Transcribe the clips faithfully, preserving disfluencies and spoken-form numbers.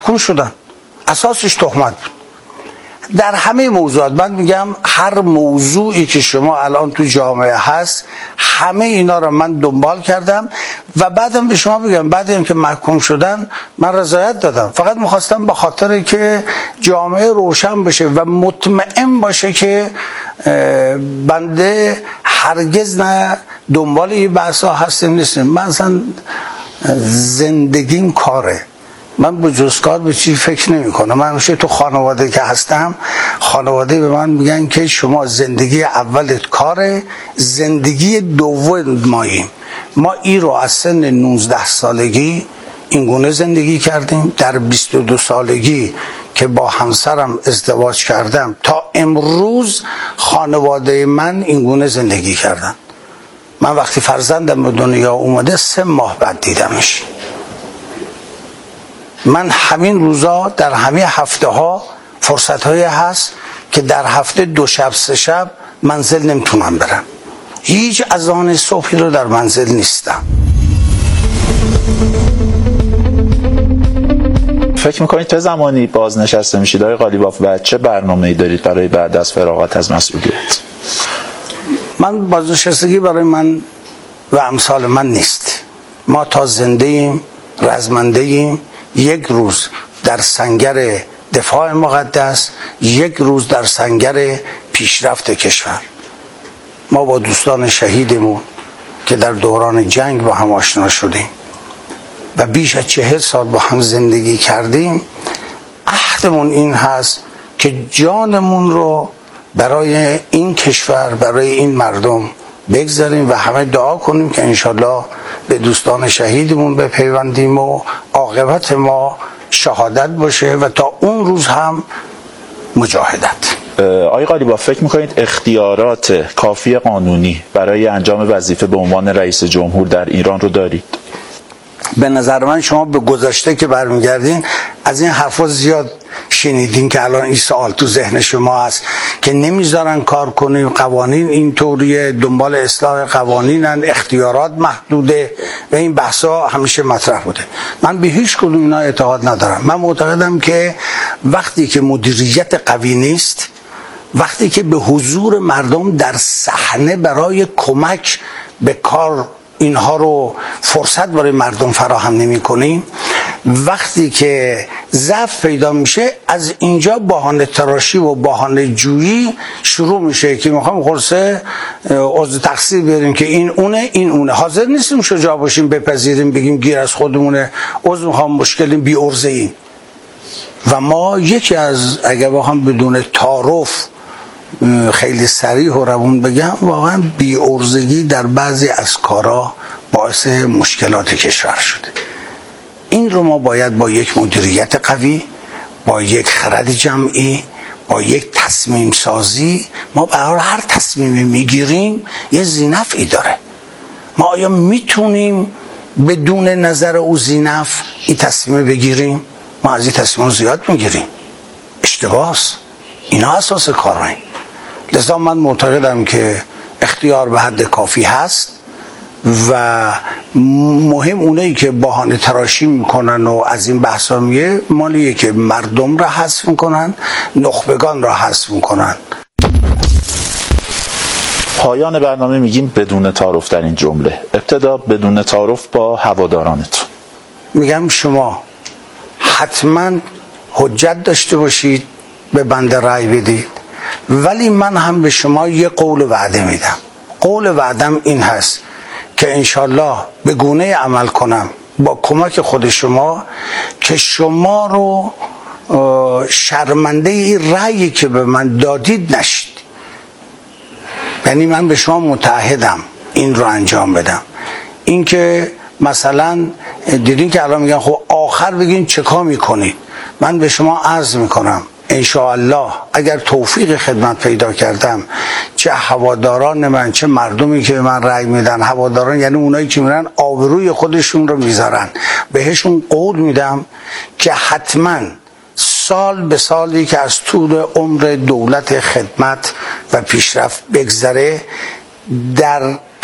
محکوم شدن، اساسش تهمت بود. در همه موضوعات من میگم هر موضوعی که شما الان تو جامعه هست همه اینا رو من دنبال کردم و بعدم به شما بگم بعد اینکه محکوم شدن من رضایت دادم. فقط میخواستم به خاطر که جامعه روشن بشه و مطمئن باشه که بنده هرگز نه دنبال این بحثا هستیم نیستیم. من اصلا زندگیم کاره، من به جز کار به چی فکر نمی کنم. من همیشه تو خانواده که هستم خانواده به من میگن که شما زندگی اولت کاره، زندگی دوم ماییم. ما این رو از سن نوزده سالگی اینگونه زندگی کردیم، در بیست و دو سالگی که با همسرم ازدواج کردم تا امروز خانواده من اینگونه زندگی کردن. من وقتی فرزندم به دنیا اومده سه ماه بعد دیدمش. من همین روزا در همه هفته ها فرصت هایی هست که در هفته دو شب سه شب منزل نمیتونم برم، هیچ اذان صبحی رو در منزل نیستم. فکر میکنید چه زمانی بازنشسته میشید آقای قالیباف و چه برنامه‌ای دارید برای بعد از فراغت از مسئولیت؟ من بازنشستگی برای من و امثال من نیست. ما تا زنده ایم، رزمنده ایم، یک روز در سنگر دفاع مقدس، یک روز در سنگر پیشرفت کشور. ما با دوستان شهیدمون که در دوران جنگ با هم آشنا شدیم و بیش از چهل سال با هم زندگی کردیم، عهدمون این هست که جانمون رو برای این کشور، برای این مردم بگذاریم و همه دعا کنیم که انشالله به دوستان شهیدمون بپیوندیم و عاقبت ما شهادت باشه و تا اون روز هم مجاهدت. آقای قالیباف فکر میکنید اختیارات کافی قانونی برای انجام وظیفه به عنوان رئیس جمهور در ایران رو دارید؟ به نظر من شما به گذشته که برمیگردین از این حرفا زیاد شنیدین که الان این سوال تو ذهن شما هست که نمیذارن کار کنیم، قوانین اینطوریه، دنبال اصلاح قوانینن، اختیارات محدوده و این بحثا همیشه مطرح بوده. من به هیچ کدوم اینا اعتقاد ندارم. من معتقدم که وقتی که مدیریت قوی نیست، وقتی که به حضور مردم در صحنه برای کمک به کار اینها رو فرصت برای مردم فراهم نمی کنیم، وقتی که ضعف پیدا میشه از اینجا بهانه تراشی و بهانه جویی شروع میشه که میخوام خلاصه عضو تقصیر بیاریم که این اونه این اونه. حاضر نیستیم شجاع باشیم بپذیریم بگیم گیر از خودمونه، عضو میخوام مشکلیم بی عرضه ایم. و ما یکی از اگر بخوام بدون تعارف خیلی صریح و روون بگم واقعا بی‌عرضگی در بعضی از کارا باعث مشکلات کشور شده. این رو ما باید با یک مدیریت قوی، با یک خرد جمعی، با یک تصمیم سازی، ما برای هر تصمیمی میگیریم یه ذینفعی داره. ما آیا میتونیم بدون نظر او ذینفع این تصمیم بگیریم؟ ما از این تصمیم زیاد میگیریم، اشتباهست. اینا اساس کارهاییم. لذا من معتقدم که اختیار به حد کافی هست و مهم اونایی که بهانه تراشی میکنن و از این بحثا میگه مالیه که مردم را حذف میکنن، نخبگان را حذف میکنن. پایان برنامه میگیم بدون تعارف در این جمله. ابتدا بدون تعارف با هوادارانتون. میگم شما حتما حجت داشته باشید به بنده رأی بدید، ولی من هم به شما یه قول وعده میدم. قول وعدم این هست که انشالله به گونه عمل کنم با کمک خود شما که شما رو شرمنده این رأیی که به من دادید نشید. یعنی من به شما متعهدم این رو انجام بدم. این که مثلا دیدین که الان میگن خب آخر بگین چه کار میکنید. من به شما عرض میکنم انشاءالله اگر توفیق خدمت پیدا کردم، چه هواداران من چه مردمی که به من رأی میدن، هواداران یعنی اونایی که میرن آبروی خودشون رو میذارن، بهشون قول میدم که حتما سال به سالی که از طول عمر دولت خدمت و پیشرفت بگذره در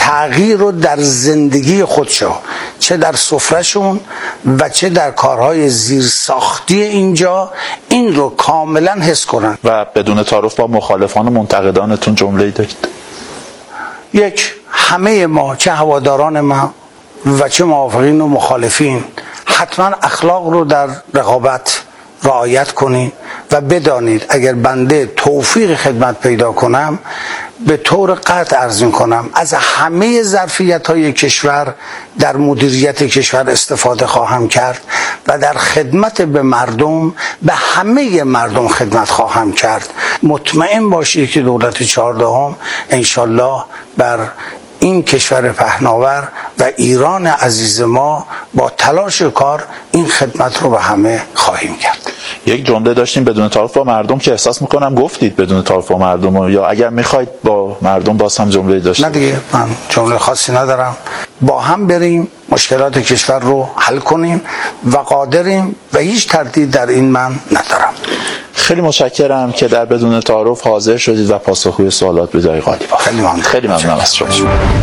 تغییر رو در زندگی خودشون، چه در سفرهشون و چه در کارهای زیرساختی اینجا، این رو کاملا حس کنن. و بدون تعارف با مخالفان و منتقدانتون جمله‌ای دارید؟ یک، همه ما، چه هواداران ما و چه موافقین و مخالفین، حتما اخلاق رو در رقابت رعایت کنید و بدانید اگر بنده توفیق خدمت پیدا کنم، به طور قطع عرض می‌کنم از همه ظرفیت‌های کشور در مدیریت کشور استفاده خواهم کرد و در خدمت به مردم، به همه مردم خدمت خواهم کرد. مطمئن باشید که دولت چهاردهم انشالله بر این کشور پهناور و ایران عزیز ما با تلاش کار این خدمت رو به همه خواهیم کرد. یک جمله داشتیم بدون تعارف با مردم که احساس میکنم گفتید بدون تعارف با مردم، یا اگر میخواید با مردم باز هم جمله داشتید؟ نه دیگه، من جمله خاصی ندارم. با هم بریم مشکلات کشور رو حل کنیم و قادریم و هیچ تردید در این من ندارم. خیلی متشکرم که در بدون تعارف حاضر شدید و پاسخگوی سوالات به جای قالیباف. خیلی ممنون. خیلی ممنونم از شما.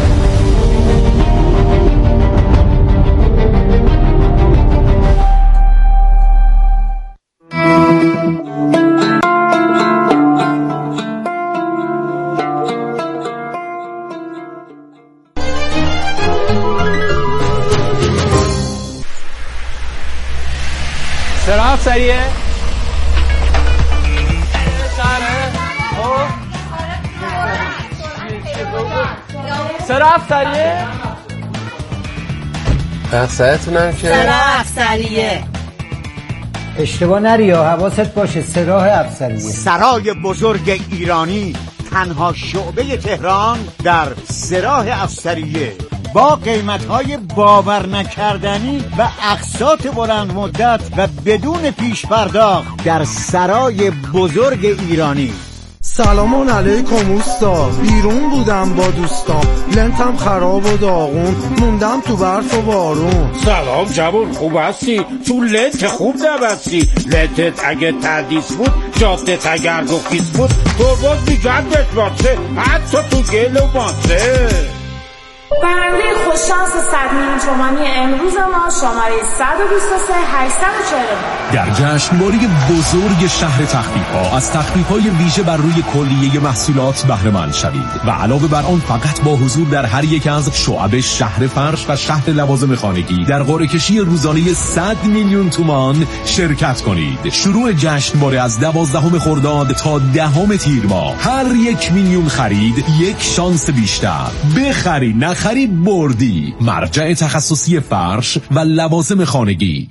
سراغ سریعه سراغ سریعه مقصدتونم که سراغ افسریه. اشتباه نری یا حواست باشه، سراغ افسریه. سرای بزرگ ایرانی، تنها شعبه تهران در سراح افسریه، با قیمت‌های باور نکردنی و اقساط بلند مدت و بدون پیش پرداخت در سرای بزرگ ایرانی. سلامان علیکم اوستا، بیرون بودم با دوستام، لنتم خراب و داغون، موندم تو برف و بارون. سلام جوان، خوب هستی؟ تو لنت خوب نبستی. لنتت اگه تردیس بود، جادت اگر گفیس بود، ترباز بی جدت باشه، حتی تو گل و ماسه. برنده خوششانس صد میلیون تومانی امروز ما شماره صد و بیست و سه هشتصد و چهل و نه. در جشنواره بزرگ شهر تخفیف‌ها از تخفیف‌های ویژه بر روی کلیه محصولات بهره مند شوید و علاوه بر آن فقط با حضور در هر یک از شعب شهر فرش و شهر لوازم خانگی در قرعه‌کشی روزانه صد میلیون تومان شرکت کنید. شروع جشنواره از دوازدهم خرداد تا دهم تیر ماه. هر یک میلیون خرید یک شانس بیشتر. بخری نخری بردی. مرجع تخصصی فرش و لوازم خانگی.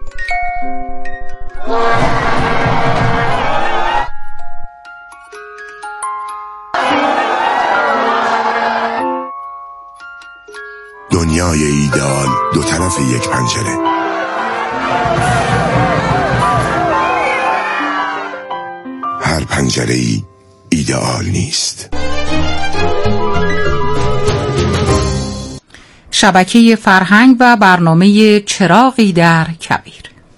دنیای ایدئال دو طرف یک پنجره. هر پنجره ای ایدئال نیست. شبکه فرهنگ و برنامه چراغی در کبیر.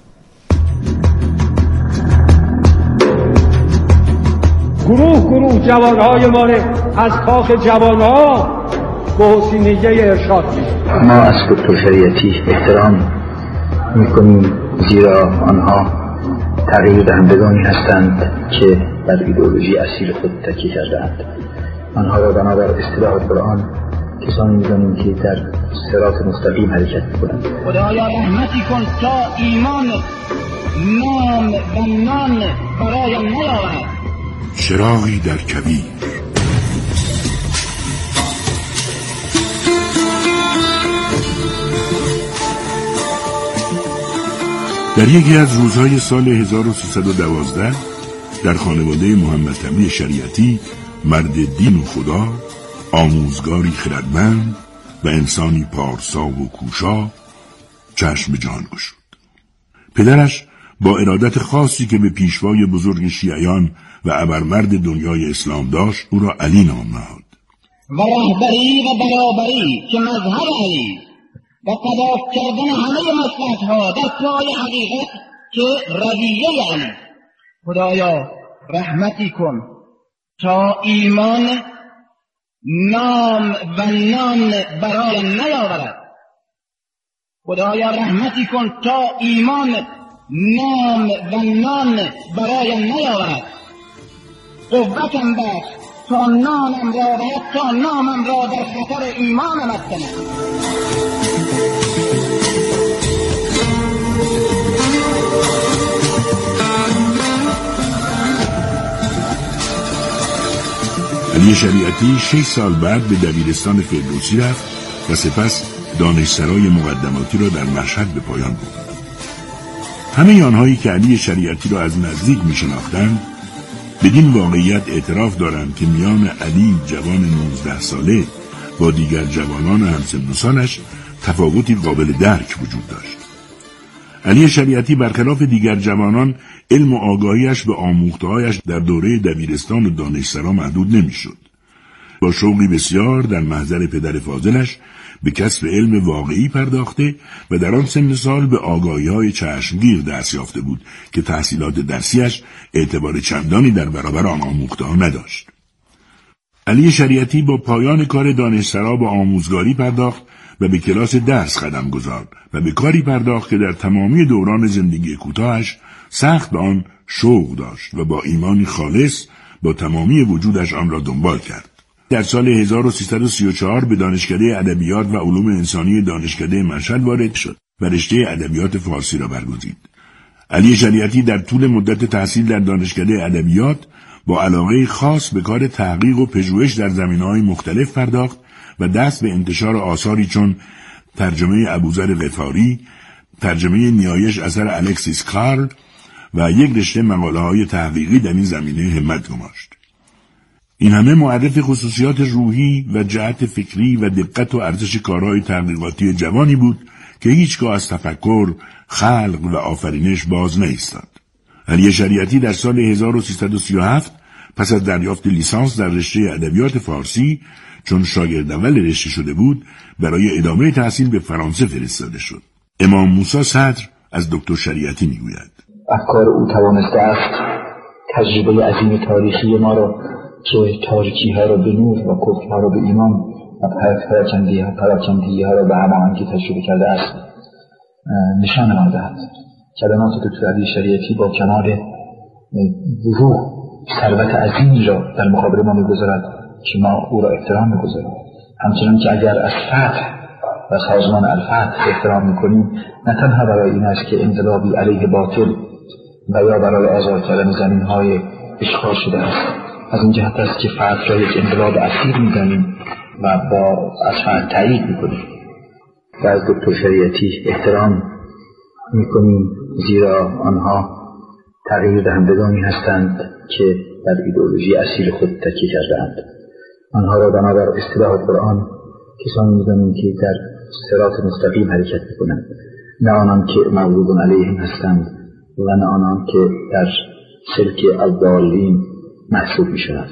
گروه گروه جوانهای ما از کاخ جوانها به حسینیه ارشاد می‌کنیم. ما از دکتر شریعتی احترام می‌کنیم، زیرا آنها تغییر دهندگانی هستند که بر ایدئولوژی اصیل خود تکیه کرده‌اند. آنها را بنابر اصطلاح قرآن کسانی می‌دانیم که در صراط مستقیم حرکت می‌کنند. خدایا رحمتی کن تا ایمان نام و نان برای نیاورد. چراغی در کبیر. در یکی از روزهای سال هزار و سیصد و دوازده در خانواده محمد تقی شریعتی، مرد دین و خدا، آموزگاری خردمند و انسانی پارسا و کوشا، چشم جان گشود. پدرش با ارادت خاصی که به پیشوای بزرگ شیعیان و ابرمرد دنیای اسلام داشت، او را علی نام نهاد. و رهبری و برابری که مذهب علی و قضا کردن همه مصلحت‌ها در پای حقیقت که رویه علی. خدایا رحمتی کن تا ایمان نام و نان برای نیاورد. خدایا رحمتی کن تا ایمان نام و نان برای نیاورد. قوتم بخش تا نانم را و تا نامم را در خطر ایمانم افکنم. علی شریعتی شش سال بعد به دبیرستان فردوسی رفت و سپس دانشسرای مقدماتی را در مشهد به پایان برد. همه آنهایی که علی شریعتی را از نزدیک می شناختند بدین واقعیت اعتراف دارند که میان علی جوان نوزده ساله با دیگر جوانان همسن و سالش تفاوتی قابل درک وجود داشت. علی شریعتی برخلاف دیگر جوانان علم و آگاهیش به آموخته‌هایش در دوره دبیرستان و دانشسرا محدود نمی‌شد. با شوقی بسیار در محضر پدر فاضلش به کسب علم واقعی پرداخته و در آن سن سال به آگاهی‌های چشمگیر دست یافته بود که تحصیلات درسیش اعتبار چندانی در برابر آن آموخته‌ها نداشت. علی شریعتی با پایان کار دانشسرا به آموزگاری پرداخت و به کلاس درس قدم گذارد و به کاری پرداخت که در تمامی دوران زندگی کوتاهش سخت به آن شوق داشت و با ایمانی خالص با تمامی وجودش آن را دنبال کرد. در سال هزار و سیصد و سی و چهار به دانشکده ادبیات و علوم انسانی دانشکده مشهد وارد شد و رشته ادبیات فارسی را برگزید. علی شریعتی در طول مدت تحصیل در دانشکده ادبیات با علاقه خاص به کار تحقیق و پژوهش در زمینه‌های مختلف پرداخت و دست به انتشار آثاری چون ترجمه ابوذر غفاری، ترجمه نیایش اثر الکسیس کارل و یک رشته مقاله‌های تحقیقی در این زمینه همت گماشت. این همه معرف خصوصیات روحی و جهت فکری و دقت و ارزش کارهای تحقیقاتی جوانی بود که هیچگاه از تفکر، خلق و آفرینش باز نایستاد. علی شریعتی در سال هزار و سیصد و سی و هفت پس از دریافت لیسانس در رشته ادبیات فارسی چون شاگرد اول رشته شده بود برای ادامه تحصیل به فرانسه فرستاده شد. امام موسی صدر از دکتر شریعتی میگوید: افکار او توانسته است تجربه عظیم تاریخی ما را که تاریکی ها را به نور و کفر ها را به ایمان و پراکندگی ها را به هماهنگی تجربه کرده است نشان ما دهد. کلمات دکتر علی شریعتی با کمال وضوح ثروت عظیمی را در مقابل ما می‌گذارد که ما او را احترام می‌گذاریم. همچنان که اگر از فتح و سازمان الفتح احترام می‌کنیم نه تنها برای این است که انقلابی علیه باطل و یا برای آزاد کردن زمین‌های اشغال شده است، از این جهت است که فتح را یک انقلاب اصیل می‌دانیم و با از فتح تایید می‌کنیم و از دکتر شریعتی احترام می‌کنیم، زیرا آنها تغییر دهندگانی هستند که بر ایدئولوژی اصیل خود تکیه کرده‌اند. آنها را بنابر اصطلاح قرآن کسانی می‌دانیم که در صراط مستقیم حرکت می‌کنند، نه آنان که مغضوب علیهم هستند و نه آنان که در سلک الضالین محسوب می‌شوند.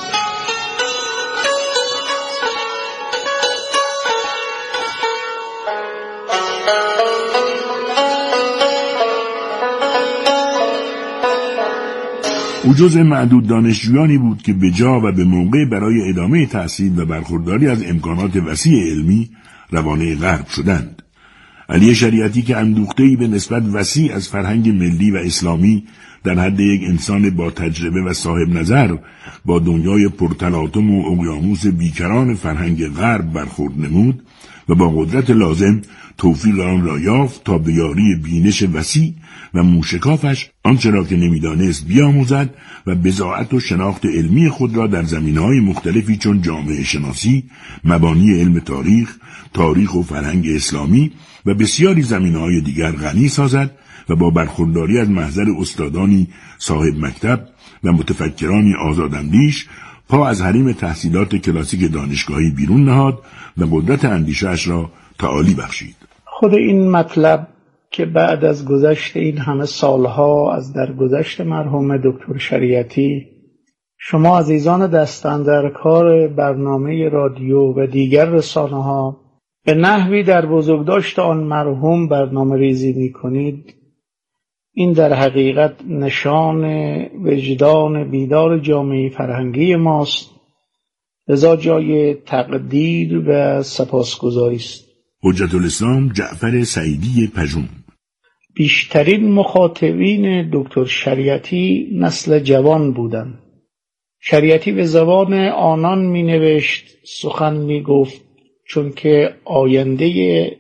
او جزء معدود دانشجویانی بود که به جا و به موقع برای ادامه تحصیل و برخورداری از امکانات وسیع علمی روانه غرب شدند. علی شریعتی که اندوخته‌ای به نسبت وسیع از فرهنگ ملی و اسلامی در حد یک انسان با تجربه و صاحب نظر با دنیای پرتلاطم و اقیانوس بیکران فرهنگ غرب برخورد نمود و با قدرت لازم توفیق آن را یافت تا به یاری بینش وسیع و موشکافش آنچه را که نمیدانست بیاموزد و بضاعت و شناخت علمی خود را در زمینه‌های مختلفی چون جامعه شناسی، مبانی علم تاریخ، تاریخ و فرهنگ اسلامی و بسیاری زمینه‌های دیگر غنی سازد و با برخورداری از محضر استادانی صاحب مکتب و متفکرانی آزاداندیش پا از حریم تحصیلات کلاسیک دانشگاهی بیرون نهاد و قدرت اندیشه‌اش را تعالی بخشید. خود این مطلب که بعد از گذشت این همه سالها از درگذشت مرحوم دکتر شریعتی شما عزیزان دستاندرکار برنامه رادیو و دیگر رسانه‌ها به نحوی در بزرگداشت آن مرحوم برنامه ریزی می کنید، این در حقیقت نشان وجدان بیدار جامعه فرهنگی ماست لذا جای تقدیر و سپاسگزاری است. حجت الاسلام جعفر سعیدی پژوهان: بیشترین مخاطبین دکتر شریعتی نسل جوان بودند. شریعتی به زبان آنان می نوشت، سخن می گفت، چون که آینده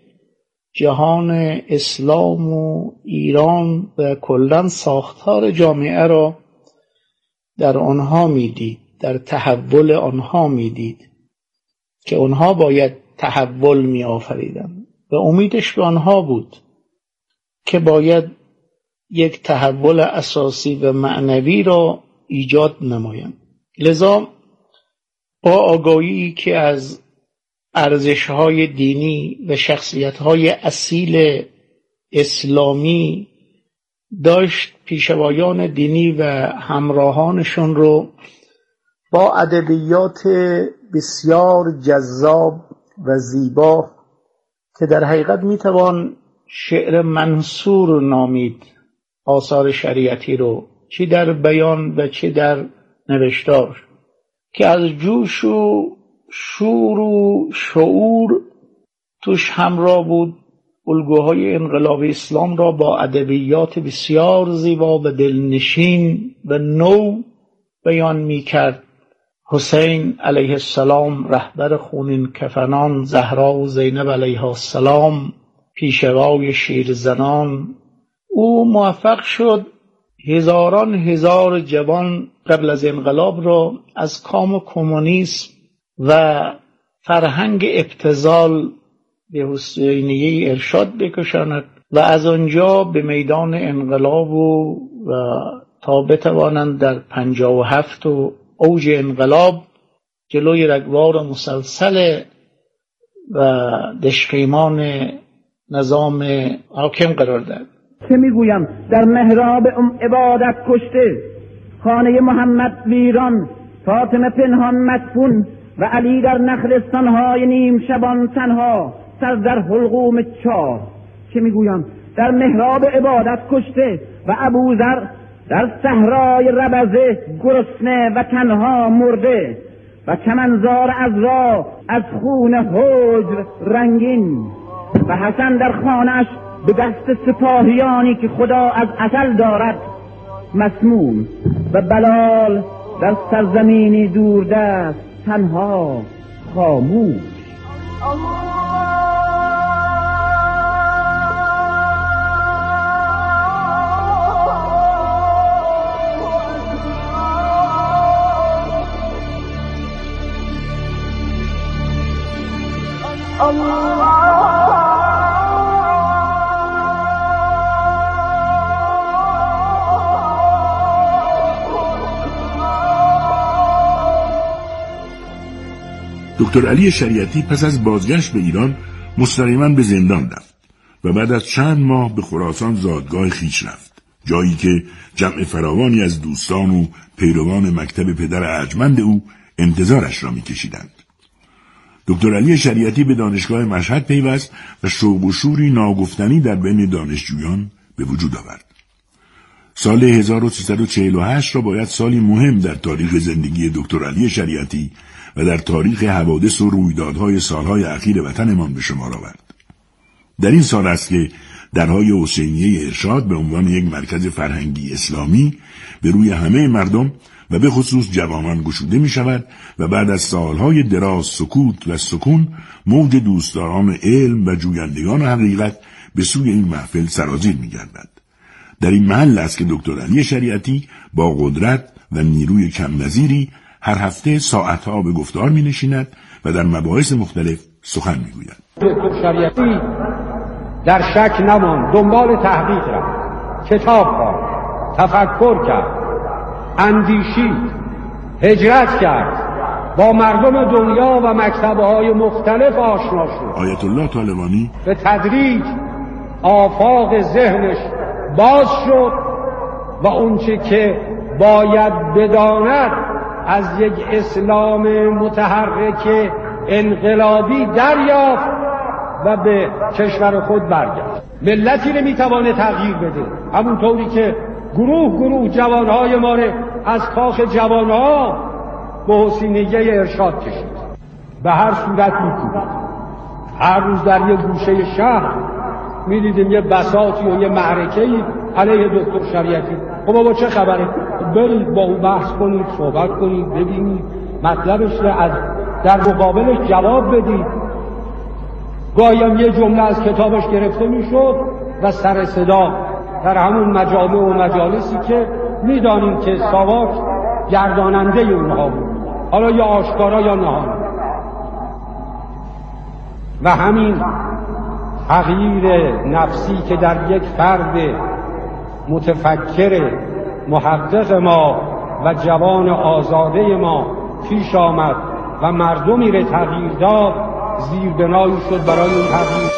جهان اسلام و ایران و کلاً ساختار جامعه را در آنها می دید، در تحول آنها می دید که آنها باید تحول می آفریدند و امیدش به آنها بود که باید یک تحول اساسی و معنوی را ایجاد نمایند. لذا با آگاهی که از ارزش‌های دینی و شخصیت‌های اصیل اسلامی داشت، پیشوایان دینی و همراهانشون رو با ادبیات بسیار جذاب و زیبا که در حقیقت میتوان شعر منثور نامید آثار شریعتی رو، چه در بیان و چه در نوشتار، که از جوش و شور و شعور توش همراه بود. الگوهای انقلاب اسلام را با ادبیات بسیار زیبا و دلنشین و نو بیان می کرد. حسین علیه السلام رهبر خونین کفنان، زهرا و زینب علیها السلام پیشوای شیرزنان. او موفق شد هزاران هزار جوان قبل از انقلاب را از کام کمونیسم و فرهنگ ابتذال به حسینیه ارشاد بکشاند و از آنجا به میدان انقلاب و, و تا بتوانند در پنجاه و هفت و اوج انقلاب جلوی رگبار مسلسل و دشقیمان نظام حاکم قرار داد. چه میگویم؟ در محراب عبادت کشته، خانه محمد ویران، فاطمه پنهان مدفون و علی در نخلستان‌های نیم شبان تنها سر در حلقوم چاه. چه میگویم؟ در محراب عبادت کشته و ابوذر در صحرای ربزه گرسنه و تنها مرده و چمنزار عذرا از خون حجر رنگین و حسن در خانه‌اش به دست سپاهیانی که خدا از ازل دارد مسموم و بلال در سرزمینی دوردست تنها خاموش. دکتر علی شریعتی پس از بازگشت به ایران مستقیما به زندان رفت و بعد از چند ماه به خراسان زادگاه خویش رفت، جایی که جمع فراوانی از دوستان و پیروان مکتب پدر ارجمند او انتظارش را می‌کشیدند. دکتر علی شریعتی به دانشگاه مشهد پیوست و شوق و شوری ناگفتنی در بین دانشجویان به وجود آورد. سال هزار و سیصد و چهل و هشت را باید سالی مهم در تاریخ زندگی دکتر علی شریعتی و در تاریخ حوادث و رویدادهای سالهای اخیر وطنمان به شمار آورد. در این سال است که درهای حسینیه ارشاد به عنوان یک مرکز فرهنگی اسلامی به روی همه مردم و به خصوص جوانان گشوده می شود و بعد از سالهای دراز سکوت و سکون موج دوستداران علم و جویندگان حقیقت به سوی این محفل سرازیر می گردد. در این محل است که دکتر علی شریعتی با قدرت و نیروی کم نظیری هر هفته ساعتها به گفتار می نشیند و در مباحث مختلف سخن می گوید. دکتر شریعتی در شک نمان، دنبال تحقیق رفت، کتاب خواند، تفکر کرد، اندیشید، هجرت کرد، با مردم دنیا و مکتب‌های مختلف آشنا شد. آیت الله طالبانی به تدریج آفاق ذهنش باز شد و اونچه که باید بداند از یک اسلام متحرک انقلابی دریافت و به کشور خود برگشت. ملتی نمیتوانه تغییر بده، همونطوری که گروه گروه جوانهای ما از کاخ جوانها به حسینیه ارشاد کشید. به هر صورت می‌کوبید. هر روز در یه گوشه شهر می‌دیدیم یه بساطی و یه معرکه‌ای علیه دکتر شریعتی. خب بابا چه خبره؟ برید با اون بحث کنید، صحبت کنید، ببینید مطلبش رو از در مقابلش جواب بدید. گاهی یه جمله از کتابش گرفته میشد و سر صدا در همون مجامع و مجالسی که میدانیم که ساواک گرداننده اونها بود، حالا یا آشکارا یا نهان. و همین تغییر نفسی که در یک فرد متفکر محقق ما و جوان آزاده ما پیش آمد و مردمی را تغییر داد، زیربنایی شد برای اون تغییر.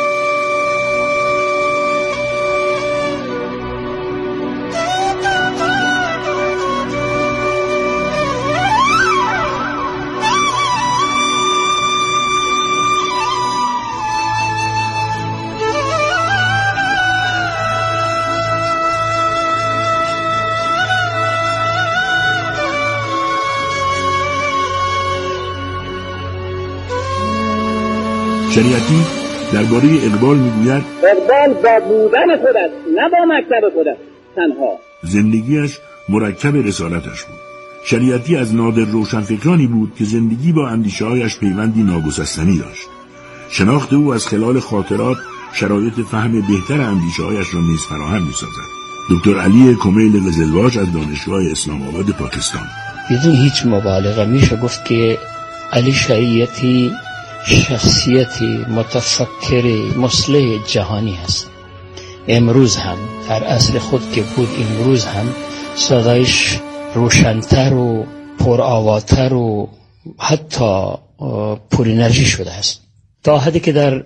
شریعتی درباره اقبال میگوید اقبال با بودن خودت نه با مکتب خودت تنها. زندگیش مرکب رسالتش بود. شریعتی از نادر روشنفکرانی بود که زندگی با اندیشه‌هایش پیوندی ناگسستنی داشت. شناخت او از خلال خاطرات شرایط فهم بهتر اندیشه‌هایش را نیز فراهم می‌سازد. دکتر علی کمیل قزلباش از دانشگاه اسلام آباد پاکستان. بدون هیچ مبالغه میشه گفت که علی شریعتی شخصیتی متفکر مصلح جهانی هست. امروز هم در اصل خود که بود، امروز هم صدایش روشنتر و پرآواتر و حتی پر انرژی شده است، تا حدی که در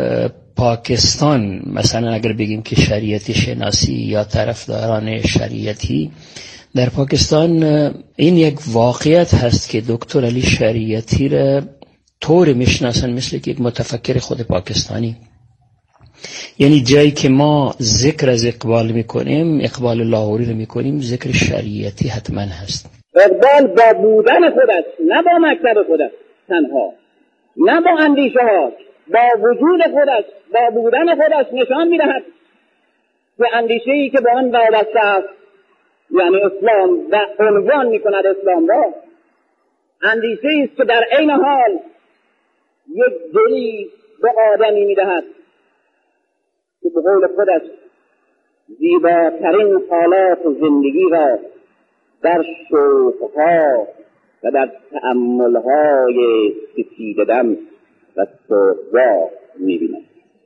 پاکستان مثلا اگر بگیم که شریعتی شناسی یا طرفداران شریعتی در پاکستان، این یک واقعیت هست که دکتر علی شریعتی را طور میشناسن مثل که یک متفکر خود پاکستانی. یعنی جایی که ما ذکر از اقبال میکنیم، اقبال لاهوری رو میکنیم، ذکر شریعتی حتما هست. اقبال با بودن خودت نه با مکتب خودت تنها، نه با اندیشه ها، با وجود خودت، با بودن خودت نشان میدهد که اندیشه ای که با آن وابسته است، یعنی اسلام، و عنوان میکند اسلام را، اندیشه است که در عین حال یک دلی به آدمی میدهد که به قول خودش زیباترین حالات زندگی را در شوقها و در تأملهای سپیده دم و سرخگاه میبیند.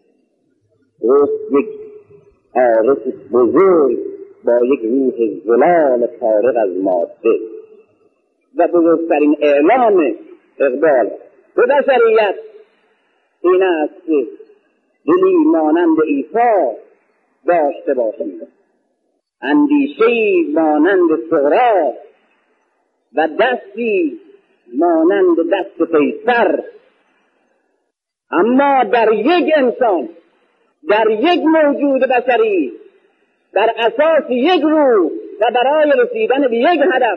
درست یک عارف بزرگ با یک روح زلال فارغ از ماده و بزرگترین اعلام اقبال به بشریت این است که دلی مانند عیسی داشته باشند، اندیشه‌ای مانند سقراط و دستی مانند دست قیصر، اما در یک انسان، در یک موجود بشری، در اساس یک روح و برای رسیدن به یک هدف.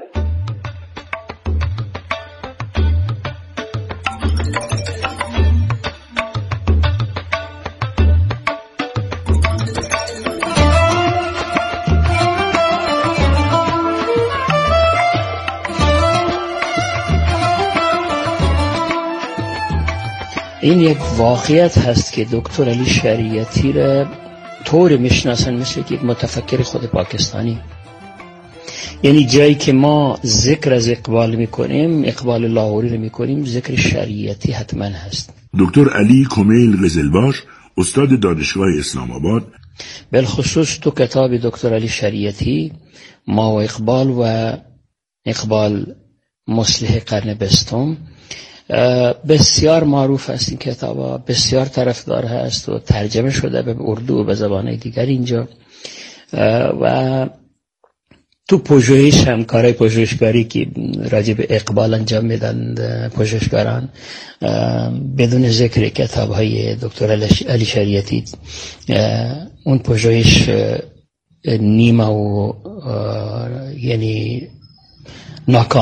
این یک واقعیت هست که دکتر علی شریعتی را طور میشناسن مثل یک متفکر خود پاکستانی. یعنی جایی که ما ذکر از اقبال میکنیم، اقبال لاهوری رو میکنیم، ذکر شریعتی حتما هست. دکتر علی کمیل قزلباش، استاد دانشگاه اسلام آباد، بالخصوص تو کتاب دکتر علی شریعتی ما و اقبال و اقبال مصلح قرن بیستم بسیار معروف است. این کتاب بسیار طرفدار هست و ترجمه شده به اردو و به زبانهای دیگر اینجا. و تو پژوهش هم کارهای پژوهشگاری که راجع به اقبال انجام میدن پژوهشگران، بدون ذکر کتاب های دکتر علی شریعتی اون پژوهش نیمه و یعنی ناکام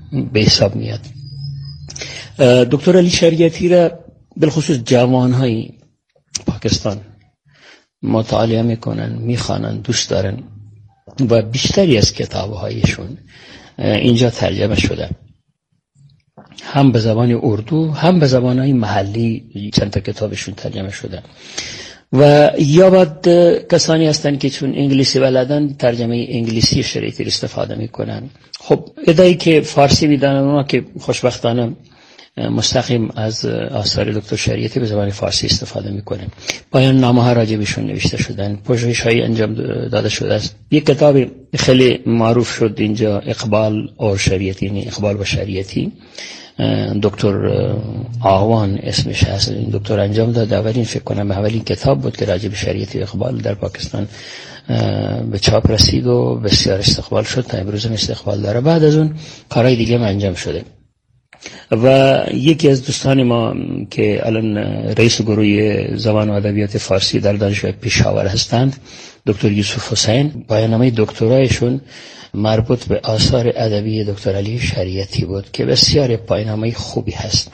به حساب میاد. دکتر علی شریعتی را بالخصوص جوانهای پاکستان مطالعه میکنن، میخوانن، دوست دارن و بیشتری از کتابهایشون اینجا ترجمه شده، هم به زبان اردو هم به زبانهای محلی چند تا کتابشون ترجمه شده. و یا بعد کسانی هستن که چون انگلیسی بلدن ترجمه انگلیسی شریعتی استفاده میکنن. خب ادایی که فارسی میدانن اونا که خوشبختانه مستقیم از آثار دکتر شریعتی به زبان فارسی استفاده میکنه. پایان نامه ها راجع بهشون نوشته شدن، پژوهش های انجام داده شده است. یک کتاب خیلی معروف شد اینجا، اقبال اور شریعتی، یعنی اقبال و شریعتی، دکتر آوان اسمش هست. این دکتر انجام داد، اولین فکر کنم اولین کتاب بود که راجع به شریعتی و اقبال در پاکستان به چاپ رسید و بسیار استقبال شد، تا امروز هم استقبال داره. بعد از اون کارهای دیگه هم انجام شده. و یکی از دوستان ما که الان رئیس گروه زبان و ادبیات فارسی در دانشگاه پشاور هستند، دکتر یوسف حسین، پایان‌نامه دکترایشون مربوط به آثار ادبی دکتر علی شریعتی بود که بسیار پایان‌نامه خوبی هست.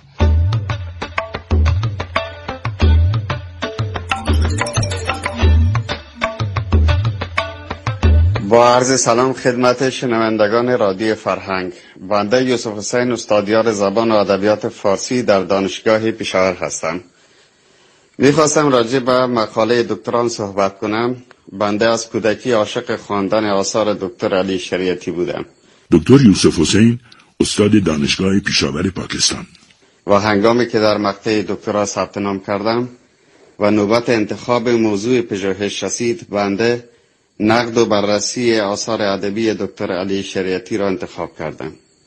با عرض سلام خدمت شنوندگان رادیو فرهنگ، بنده یوسف حسین، استادیار زبان و ادبیات فارسی در دانشگاه پشاور هستم. میخواستم راجع به مقاله دکتران صحبت کنم. بنده از کودکی عاشق خواندن آثار دکتر علی شریعتی بودم. دکتر یوسف حسین، استاد دانشگاه پشاور پاکستان. و هنگامی که در مقطع دکترا ثبت نام کردم و نوبت انتخاب موضوع پژوهش رسید، بنده نقد و بررسی آثار ادبی دکتر علی شریعتی را انتخاب کردم.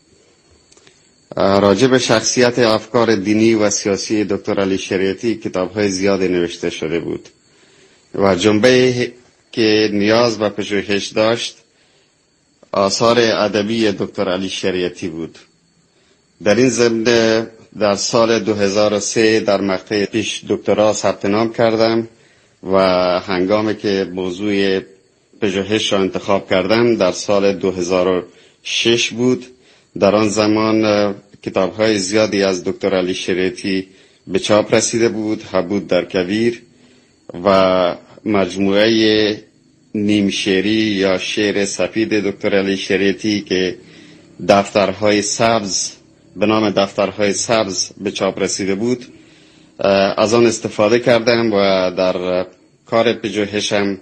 راجع به شخصیت افکار دینی و سیاسی دکتر علی شریعتی کتاب‌های زیادی نوشته شده بود و جنبه که نیاز به پژوهش داشت آثار ادبی دکتر علی شریعتی بود. در این ضمن در سال دو هزار و سه در مقطع پیش دکترا ثبت نام کردم و هنگامی که موضوع پژوهش را انتخاب کردم در سال دو هزار و شش بود. در آن زمان کتاب‌های زیادی از دکتر علی شریعتی به چاپ رسیده بود. حبود در کویر و مجموعه نیم شعری یا شعر سفید دکتر علی شریعتی که دفترهای سبز به نام دفترهای سبز به چاپ رسیده بود، از آن استفاده کردم و در کار پژوهشم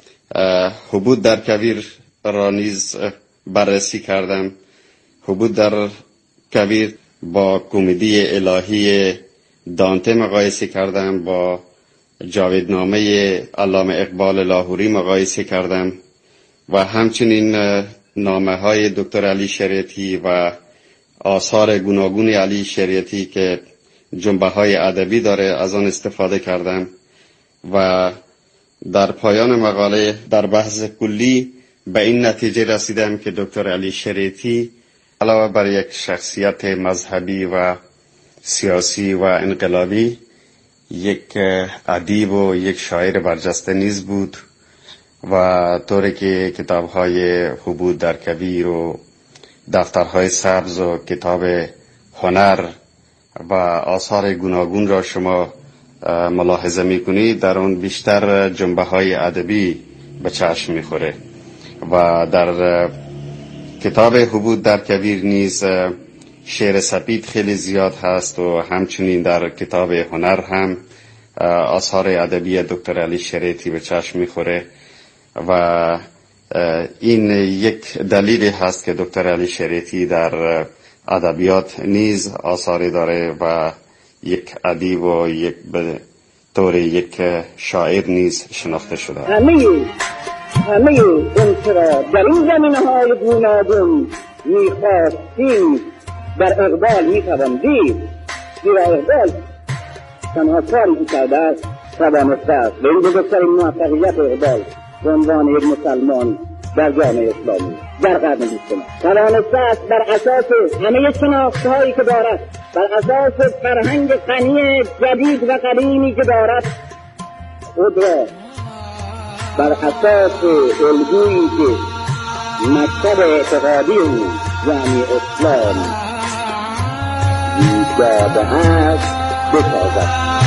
حبود در کویر را نیز بررسی کردم. حبود در کویر با کمدی الهی دانته مقایسه کردم، با جاودنامه علامه اقبال لاهوری مقایسه کردم و همچنین نامه های دکتر علی شریعتی و آثار گوناگون علی شریعتی که جنبه های ادبی داره از آن استفاده کردم. و در پایان مقاله در بحث کلی به این نتیجه رسیدم که دکتر علی شریعتی علاوه بر یک شخصیت مذهبی و سیاسی و انقلابی، یک ادیب و یک شاعر برجسته نیز بود و طوری که کتاب‌های حبود در کویر و دفترهای سبز و کتاب هنر و آثار گوناگون را شما ملاحظه می‌کنید، در اون بیشتر جنبه‌های ادبی به چشم می‌خوره. و در کتاب حبود در کویر نیز شعر سپید خیلی زیاد هست و همچنین در کتاب هنر هم آثار ادبی دکتر علی شریعتی به چشم می‌خوره و این یک دلیلی هست که دکتر علی شریعتی در ادبیات نیز آثاری داره و یک ادیب و یک به طور یک شاعر نیز شناخته شده. همه همه اون را در این زمینه‌های گوناگون می‌خواستیم در اقبال می‌توان دید. زیرا اقبال تنها کاری که کرده است توانسته است به این بزرگترین موفقیت اقبال به عنوان یک مسلمان در جامعه اسلامی در قرن بیستم توانسته است بر اساس همه شناختهایی که دارد، بر اساس فرهنگ غنی جدید و قدیمی که دارد، خود را بر اساس الگویی که مکتب اعتقادی او یعنی اسلام دیدگاه هست بتازد